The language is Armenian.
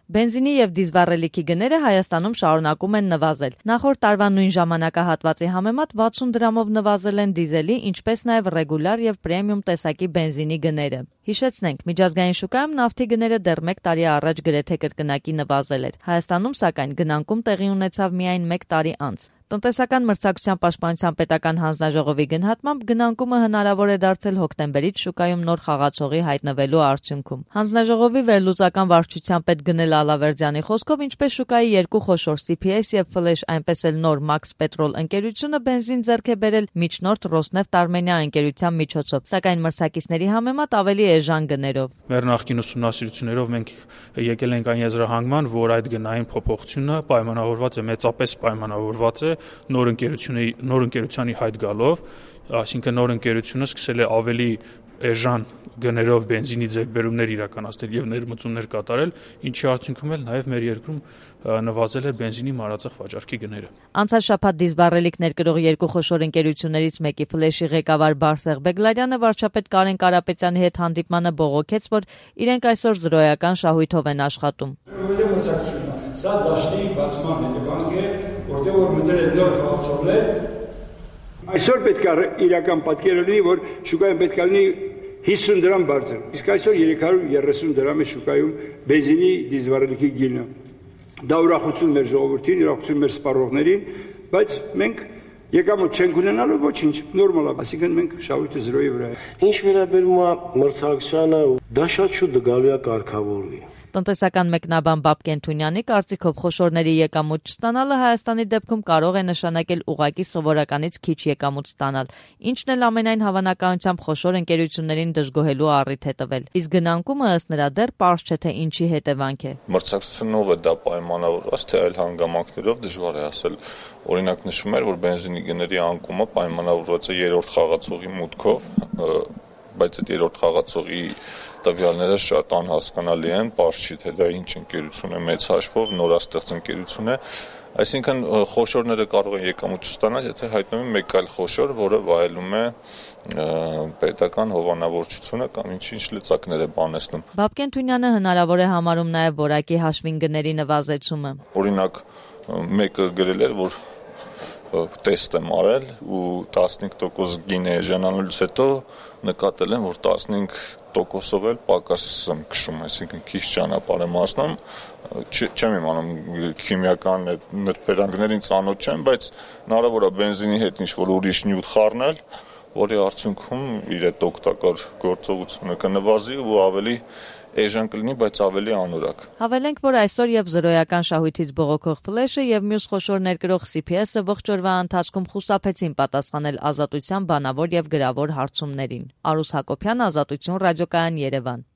Բենզինի և դիզվառելիքի գները Հայաստանում շարունակում են նվազել։ Նախորդ տարվա նույն ժամանակահատվածի համեմատ 60 դրամով նվազել են դիզելի, ինչպես նաև ռեգուլար և պրեմիում տեսակի բենզինի գները։ Հիշեցնենք, միջազգային շուկայում նավթի գները դեռ 1 տարի առաջ գրեթե կրկնակի նվազել էր։ Հայաստանում, սակայն, գնանկում տեղի ունեցավ միայն 1 տարի անց։ Տնտեսական մրցակցության պաշտպանության պետական հանձնաժողովի գնահատմամբ գնանկումը հնարավոր է դարձել հոկտեմբերից շուկայում նոր խաղացողի հայտնվելու արդյունքում։ Հանձնաժողովի վերլուծական վարչության պետ Գնել Ալավերդյանի խոսքով, ինչպես շուկայի երկու խոշոր CPS և Flash, այնպես էլ նոր Max Petrol ընկերությունը բենզին ձեռք է բերել միջնորդ Rosneft Armenia ընկերության միջոցով, սակայն մրցակիցների համեմատ ավելի էժան գներով։ Մեր նախկին ուսումնասիրություններով մենք եկել ենք այն եզրահանգման, որ այդ գնային փոփոխությունը պայմանավորված է, մեծապես պայմանավորված է նոր ընկերությանի հայտ գալով, այսինքն նոր ընկերությունը սկսել է ավելի էժան գներով բենզինի ձեռքբերումներ իրականացնել եւ ներմուծումներ կատարել, ինչի արդյունքում էլ նաեւ մեր երկրում նվազել է բենզինի մանրածախ վաճառքի գները։ Անցած շաբաթ դիզվառելիք ներկրող երկու խոշոր ընկերություններից մեկի Flash-ի ղեկավար Բարսեղ Բեգլարյանը վարչապետ Կարեն Կարապետյանի հետ հանդիպմանը բողոքեց, որ իրենք այսօր զրոյական շահույթով են աշխատում։ Սա դաշտի բացման հետևանք է, որտեղ որ մտել են նոր խաղացողներ։ Այսօր պետք է իրական պատկերը լինի, որ շուկայում պետք է լինի 50 դրամ բարձր, իսկ այսօր 330 դրամ է շուկայում բենզինի դիզվառելիքի գինը։ Դա ուրախություն մեր ժողովրդին, ուրախություն մեր սպառողներին, բայց մենք եկամուտ չենք ունենալու, ոչինչ, նորմալ է, այսինքն մենք շահույթը զրոյի վրա է։ Ինչ վերաբերում է մրցակցությանը, դա շատ շուտ գալու է կարգավորվի։ Տնտեսական մեկնաբան Բաբկեն Թունյանի կարծիքով խոշորների եկամուտ չստանալը Հայաստանի դեպքում կարող է նշանակել ուղղակի սովորականից քիչ եկամուտ ստանալ, ինչն էլ ամենայն հավանականությամբ խոշոր ընկերություններին դժգոհելու առիթ է տվել։ Իսկ գնանկումը ըստ նրա դեռ պարզ չէ, թե ինչի հետևանք է։ Մրցակցությունով է դա պայմանավորված, թե այլ հանգամանքներով դժվար է ասել։ Օրինակ նշվում էր, որ բենզինի գների անկումը պայմանավորված է երրորդ խաղացողի մուտքով, բայց այդ երրորդ խաղացողի տվյալները շատ անհասկանալի են, պարզ չի, թե դա ինչ ընկերություն է, մեծ հաշվով նորաստեղծ ընկերություն է, այսինքն խոշորները կարող են եկամուտ չստանալ, եթե հայտնվում է մեկ այլ խոշոր, որը վայելում է պետական հովանավորչությունը կամ ինչ լծակներ է բանեցնում։ Բաբկեն Թունյանը հնարավոր է համարում նաև որակի հաշվին գների նվազեցումը։ Օրինակ, մեկը գրել էր, որ տեստ եմ արել ու 15% գին է էժանանալուց հետո նկատել եմ, որ 15%-ով էլ պակաս եմ քշում, այսինքն քիչ ճանապարհ եմ անցնում, չեմ իմանում քիմիական նրբերանգներին ծանոթ չեմ, բայց հնարավոր է բենզինի հետ ինչ-որ ուրիշ նյութ խառնել, որի արդյունքում իր այդ օգտակար գործողությունը կնվազի ու ավելի էժան կլինի, բայց ավելի անորակ։ Հավելենք, որ այսօր եւ զրոյական շահույթից բողոքող Flash-ը եւ մյուս խոշոր ներկրող CPS-ը ողջ օրվա ընթացքում խուսափեցին պատասխանել Ազատության բանավոր եւ գրավոր հարցումներին։ Արուս Հակոբյան, Ազատություն ռադիոկայան, Երևան։